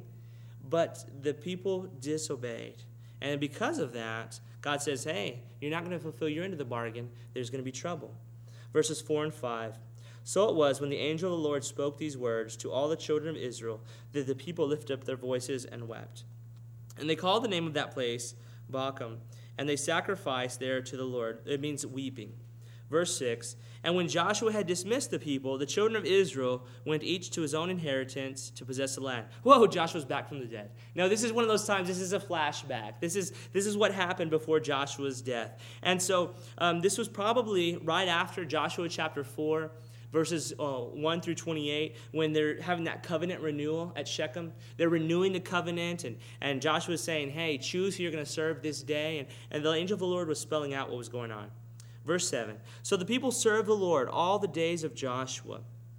But the people disobeyed. And because of that, God says, hey, you're not going to fulfill your end of the bargain. There's going to be trouble. Verses four and five. So it was when the angel of the Lord spoke these words to all the children of Israel that the people lifted up their voices and wept. And they called the name of that place Bochum, and they sacrificed there to the Lord. It means weeping. Verse six. And when Joshua had dismissed the people, the children of Israel went each to his own inheritance to possess the land. Whoa, Joshua's back from the dead. Now, this is one of those times, this is a flashback. This is this is what happened before Joshua's death. And so um, this was probably right after Joshua chapter four, verses uh, one through twenty-eight, when they're having that covenant renewal at Shechem. They're renewing the covenant, and, and Joshua's saying, hey, choose who you're going to serve this day. And, and the angel of the Lord was spelling out what was going on. Verse seven, so the people served the Lord all the days of Joshua,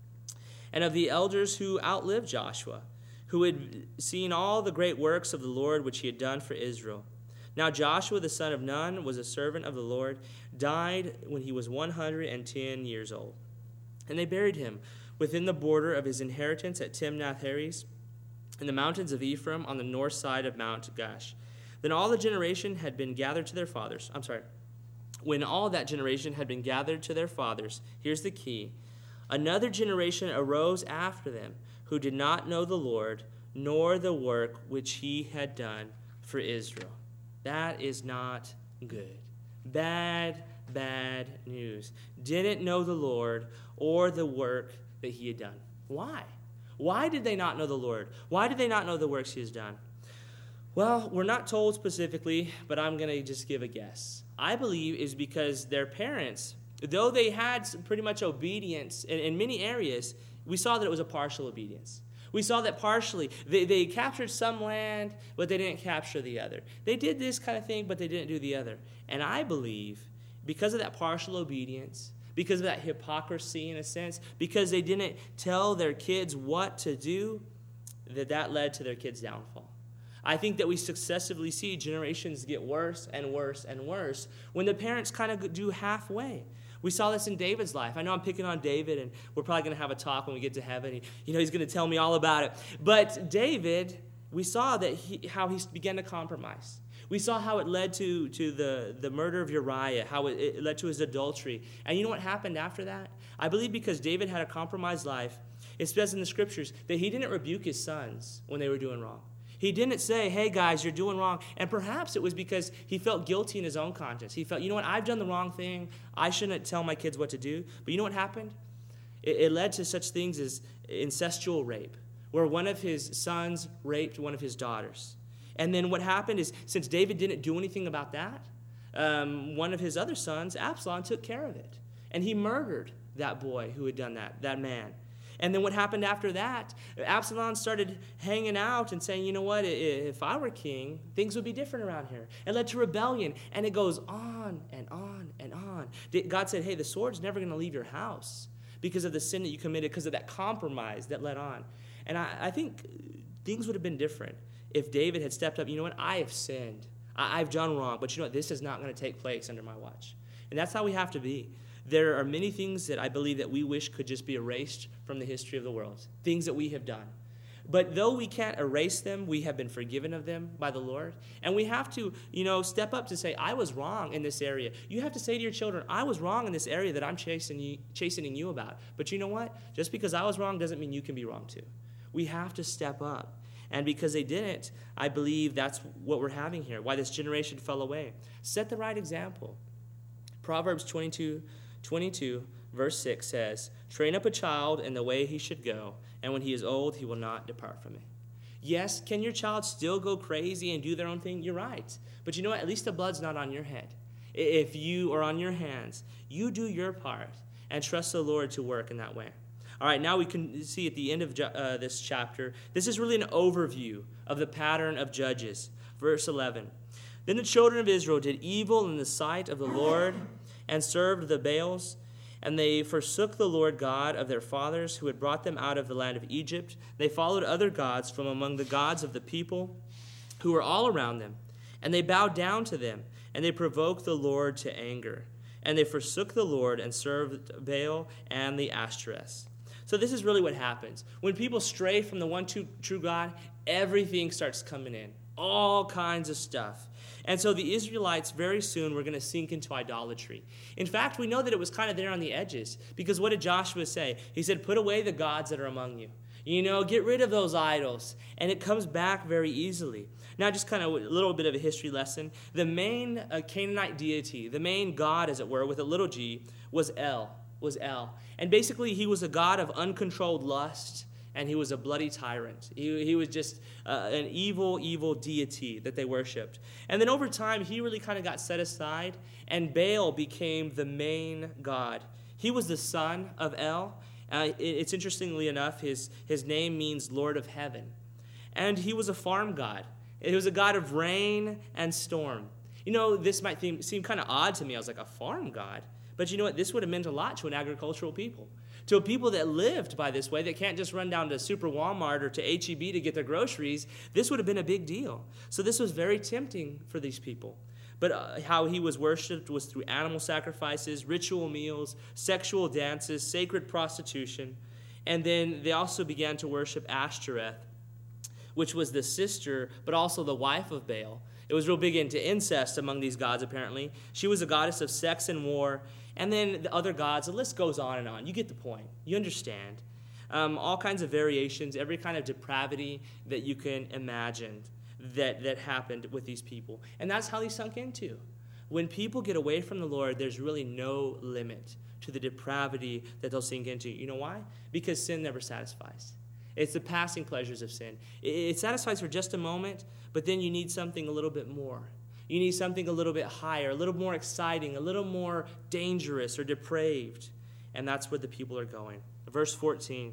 and of the elders who outlived Joshua, who had seen all the great works of the Lord which he had done for Israel. Now Joshua the son of Nun was a servant of the Lord, died when he was one hundred ten years old. And they buried him within the border of his inheritance at Timnath-Heres, in the mountains of Ephraim on the north side of Mount Gash. Then all the generation had been gathered to their fathers. I'm sorry. When all that generation had been gathered to their fathers, here's the key. Another generation arose after them who did not know the Lord, nor the work which he had done for Israel. That is not good. Bad, bad news. Didn't know the Lord or the work that he had done. Why? Why did they not know the Lord? Why did they not know the works he has done? Well, we're not told specifically, but I'm going to just give a guess. I believe is because their parents, though they had some pretty much obedience in, in many areas, we saw that it was a partial obedience. We saw that partially. They, they captured some land, but they didn't capture the other. They did this kind of thing, but they didn't do the other. And I believe because of that partial obedience, because of that hypocrisy in a sense, because they didn't tell their kids what to do, that that led to their kids' downfall. I think that we successively see generations get worse and worse and worse when the parents kind of do halfway. We saw this in David's life. I know I'm picking on David, and we're probably going to have a talk when we get to heaven. He, you know, he's going to tell me all about it. But David, we saw that he, how he began to compromise. We saw how it led to, to the, the murder of Uriah, how it, it led to his adultery. And you know what happened after that? I believe because David had a compromised life, it says in the scriptures that he didn't rebuke his sons when they were doing wrong. He didn't say, hey, guys, you're doing wrong. And perhaps it was because he felt guilty in his own conscience. He felt, you know what, I've done the wrong thing. I shouldn't tell my kids what to do. But you know what happened? It, it led to such things as incestual rape, where one of his sons raped one of his daughters. And then what happened is, since David didn't do anything about that, um, one of his other sons, Absalom, took care of it. And he murdered that boy who had done that, that man. And then what happened after that? Absalom started hanging out and saying, you know what, if I were king, things would be different around here. It led to rebellion, and it goes on and on and on. God said, hey, the sword's never going to leave your house because of the sin that you committed, because of that compromise that led on. And I, I think things would have been different if David had stepped up. You know what, I have sinned. I, I've done wrong, but you know what, this is not going to take place under my watch. And that's how we have to be. There are many things that I believe that we wish could just be erased from the history of the world, things that we have done. But though we can't erase them, we have been forgiven of them by the Lord. And we have to, you know, step up to say, I was wrong in this area. You have to say to your children, I was wrong in this area that I'm chastening you, chastening you about. But you know what? Just because I was wrong doesn't mean you can be wrong too. We have to step up. And because they didn't, I believe that's what we're having here, why this generation fell away. Set the right example. Proverbs twenty-two twenty-two, verse six says, train up a child in the way he should go, and when he is old, he will not depart from it. Yes, can your child still go crazy and do their own thing? You're right. But you know what? At least the blood's not on your head. If you are on your hands, you do your part and trust the Lord to work in that way. All right, now we can see at the end of uh, this chapter, this is really an overview of the pattern of Judges. Verse eleven, then the children of Israel did evil in the sight of the Lord and served the Baals, and they forsook the Lord God of their fathers who had brought them out of the land of Egypt. They followed other gods from among the gods of the people who were all around them, and they bowed down to them, and they provoked the Lord to anger. And they forsook the Lord and served Baal and the Ashtoreths. So this is really what happens. When people stray from the one true, true God, everything starts coming in. All kinds of stuff. And so the Israelites very soon were going to sink into idolatry. In fact, we know that it was kind of there on the edges. Because what did Joshua say? He said, put away the gods that are among you. You know, get rid of those idols. And it comes back very easily. Now, just kind of a little bit of a history lesson. The main uh, Canaanite deity, the main god, as it were, with a little g, was El. Was El. And basically, he was a god of uncontrolled lust, and he was a bloody tyrant. He, he was just uh, an evil, evil deity that they worshipped. And then over time, he really kind of got set aside, and Baal became the main god. He was the son of El. Uh, it, it's interestingly enough, his, his name means Lord of Heaven. And he was a farm god. He was a god of rain and storm. You know, this might seem, seem kind of odd to me. I was like, a farm god? But you know what? This would have meant a lot to an agricultural people. To a people that lived by this way, that can't just run down to Super Walmart or to H E B to get their groceries, this would have been a big deal. So this was very tempting for these people. But uh, how he was worshipped was through animal sacrifices, ritual meals, sexual dances, sacred prostitution. And then they also began to worship Ashtoreth, which was the sister, but also the wife of Baal. It was real big into incest among these gods, apparently. She was a goddess of sex and war. And then the other gods, the list goes on and on. You get the point. You understand. um, all kinds of variations, every kind of depravity that you can imagine that, that happened with these people. And that's how they sunk into. When people get away from the Lord, there's really no limit to the depravity that they'll sink into. You know why? Because sin never satisfies. It's the passing pleasures of sin. It, it satisfies for just a moment, but then you need something a little bit more. You need something a little bit higher, a little more exciting, a little more dangerous or depraved. And that's where the people are going. Verse fourteen,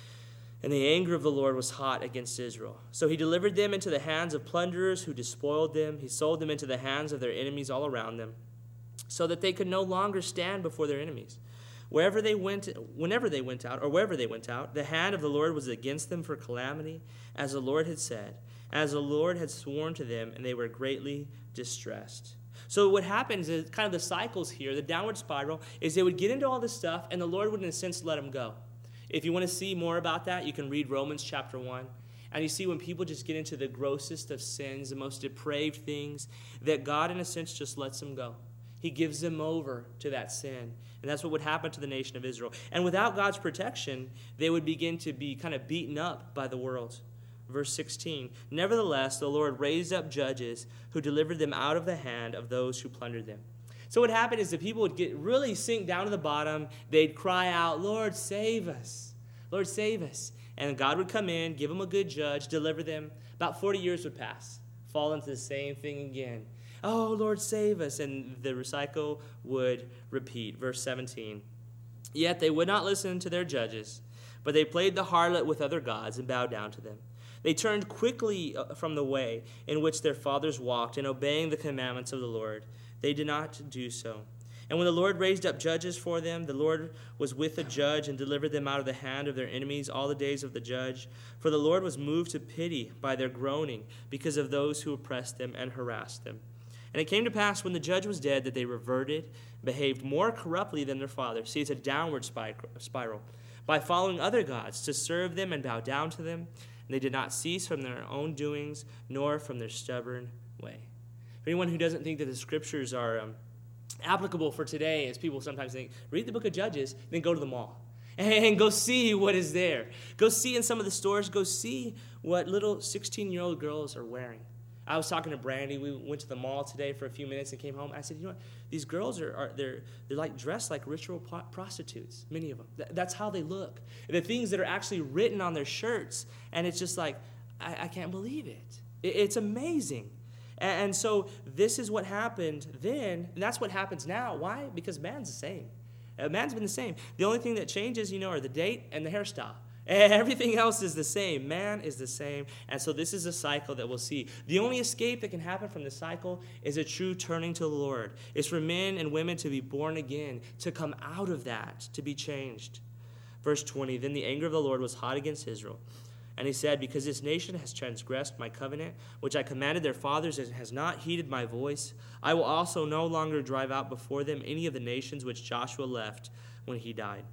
and the anger of the Lord was hot against Israel. So he delivered them into the hands of plunderers who despoiled them. He sold them into the hands of their enemies all around them, so that they could no longer stand before their enemies. Wherever they went, whenever they went out, or wherever they went out, the hand of the Lord was against them for calamity, as the Lord had said, as the Lord had sworn to them, and they were greatly distressed. So what happens is kind of the cycles here, the downward spiral, is they would get into all this stuff, and the Lord would, in a sense, let them go. If you want to see more about that, you can read Romans chapter one. And you see when people just get into the grossest of sins, the most depraved things, that God, in a sense, just lets them go. He gives them over to that sin. And that's what would happen to the nation of Israel. And without God's protection, they would begin to be kind of beaten up by the world. Verse sixteen, nevertheless, the Lord raised up judges who delivered them out of the hand of those who plundered them. So what happened is the people would get really sink down to the bottom. They'd cry out, Lord, save us. Lord, save us. And God would come in, give them a good judge, deliver them. About forty years would pass, fall into the same thing again. Oh, Lord, save us. And the recycle would repeat. Verse seventeen, yet they would not listen to their judges, but they played the harlot with other gods and bowed down to them. They turned quickly from the way in which their fathers walked, and obeying the commandments of the Lord, they did not do so. And when the Lord raised up judges for them, the Lord was with the judge and delivered them out of the hand of their enemies all the days of the judge. For the Lord was moved to pity by their groaning because of those who oppressed them and harassed them. And it came to pass when the judge was dead that they reverted, behaved more corruptly than their fathers. See, it's a downward spiral. By following other gods to serve them and bow down to them. And they did not cease from their own doings, nor from their stubborn way. For anyone who doesn't think that the scriptures are um, applicable for today, as people sometimes think, read the book of Judges, then go to the mall. And go see what is there. Go see in some of the stores, go see what little sixteen-year-old girls are wearing. I was talking to Brandy. We went to the mall today for a few minutes and came home. I said, you know what? These girls are, are they're they're like dressed like ritual prostitutes, many of them. Th- that's how they look. The things that are actually written on their shirts, and it's just like, I, I can't believe it. it. It's amazing. And, and so this is what happened then, and that's what happens now. Why? Because man's the same. Uh, man's been the same. The only thing that changes, you know, are the date and the hairstyle. Everything else is the same. Man is the same. And so this is a cycle that we'll see. The only escape that can happen from this cycle is a true turning to the Lord. It's for men and women to be born again, to come out of that, to be changed. Verse twenty, then the anger of the Lord was hot against Israel. And he said, because this nation has transgressed my covenant, which I commanded their fathers, and has not heeded my voice, I will also no longer drive out before them any of the nations which Joshua left when he died,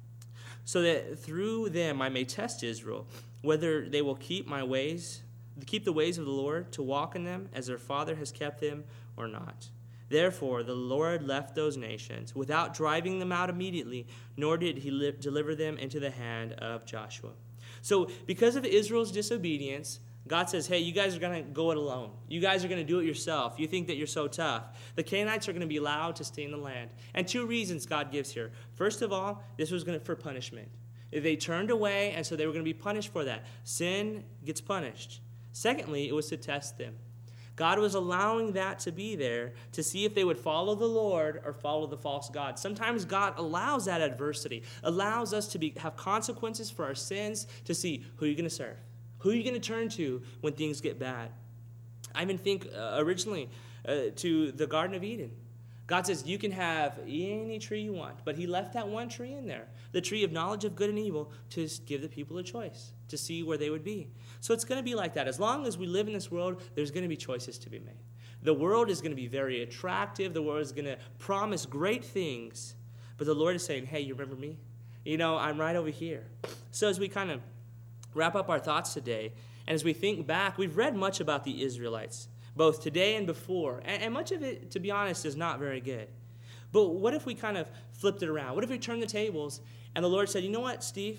so that through them I may test Israel, whether they will keep my ways, keep the ways of the Lord, to walk in them as their father has kept them, or not. Therefore the Lord left those nations without driving them out immediately, nor did he li- deliver them into the hand of Joshua. So because of Israel's disobedience, God says, hey, you guys are going to go it alone. You guys are going to do it yourself. You think that you're so tough. The Canaanites are going to be allowed to stay in the land. And two reasons God gives here. First of all, this was going to for punishment. They turned away, and so they were going to be punished for that. Sin gets punished. Secondly, it was to test them. God was allowing that to be there to see if they would follow the Lord or follow the false god. Sometimes God allows that adversity, allows us to be, have consequences for our sins, to see who you're going to serve. Who are you going to turn to when things get bad? I even think uh, originally uh, to the Garden of Eden. God says you can have any tree you want, but he left that one tree in there, the tree of knowledge of good and evil, to give the people a choice, to see where they would be. So it's going to be like that. As long as we live in this world, there's going to be choices to be made. The world is going to be very attractive. The world is going to promise great things, but the Lord is saying, hey, you remember me? You know, I'm right over here. So as we kind of wrap up our thoughts today, and as we think back, we've read much about the Israelites, both today and before, and, and much of it, to be honest, is not very good. But what if we kind of flipped it around? What if we turned the tables and the Lord said, you know what, Steve?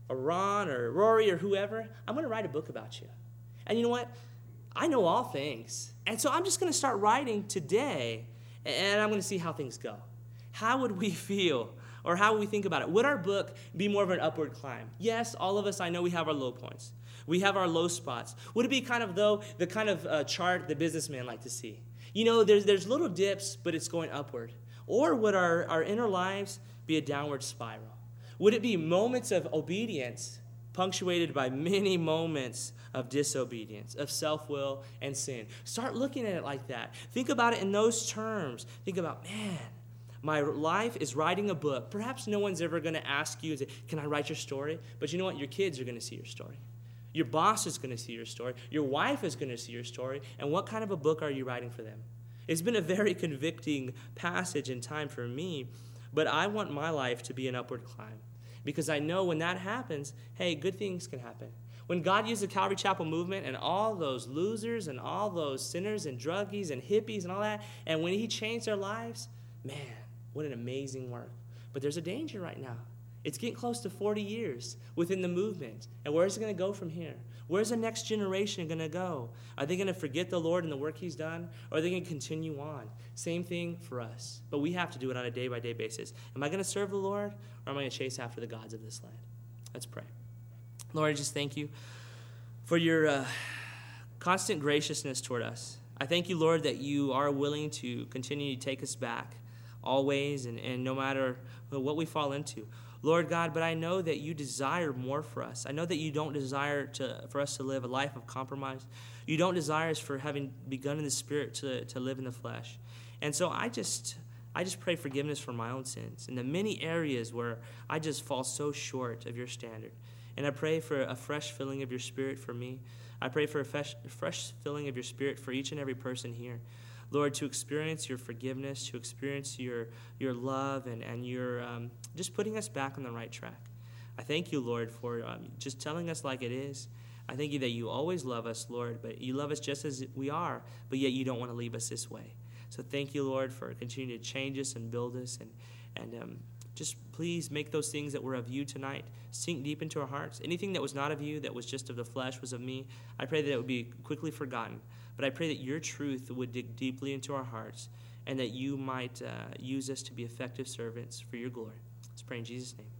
or Ron or Rory or whoever, I'm going to write a book about you. And you know what? I know all things. And so I'm just going to start writing today, and I'm going to see how things go. How would we feel, or how would we think about it? Would our book be more of an upward climb? Yes, all of us, I know we have our low points. We have our low spots. Would it be kind of, though, the kind of uh, chart the businessmen like to see? You know, there's, there's little dips, but it's going upward. Or would our, our inner lives be a downward spiral? Would it be moments of obedience punctuated by many moments of disobedience, of self-will and sin? Start looking at it like that. Think about it in those terms. Think about, man, my life is writing a book. Perhaps no one's ever going to ask you, can I write your story? But you know what? Your kids are going to see your story. Your boss is going to see your story. Your wife is going to see your story. And what kind of a book are you writing for them? It's been a very convicting passage in time for me, but I want my life to be an upward climb because I know when that happens, hey, good things can happen. When God used the Calvary Chapel movement and all those losers and all those sinners and druggies and hippies and all that, and when he changed their lives, man, what an amazing work. But there's a danger right now. It's getting close to forty years within the movement. And where's it going to go from here? Where's the next generation going to go? Are they going to forget the Lord and the work he's done? Or are they going to continue on? Same thing for us. But we have to do it on a day-by-day basis. Am I going to serve the Lord, or am I going to chase after the gods of this land? Let's pray. Lord, I just thank you for your uh, constant graciousness toward us. I thank you, Lord, that you are willing to continue to take us back always and, and no matter what we fall into. Lord God, but I know that you desire more for us. I know that you don't desire to, for us to live a life of compromise. You don't desire us for having begun in the Spirit to, to live in the flesh. And so I just I just pray forgiveness for my own sins in the many areas where I just fall so short of your standard. And I pray for a fresh filling of your Spirit for me. I pray for a fresh, fresh filling of your Spirit for each and every person here. Lord, to experience your forgiveness, to experience your your love, and, and your um, just putting us back on the right track. I thank you, Lord, for um, just telling us like it is. I thank you that you always love us, Lord, but you love us just as we are, but yet you don't want to leave us this way. So thank you, Lord, for continuing to change us and build us, and, and um, just please make those things that were of you tonight sink deep into our hearts. Anything that was not of you, that was just of the flesh, was of me, I pray that it would be quickly forgotten. But I pray that your truth would dig deeply into our hearts and that you might uh, use us to be effective servants for your glory. Let's pray in Jesus' name.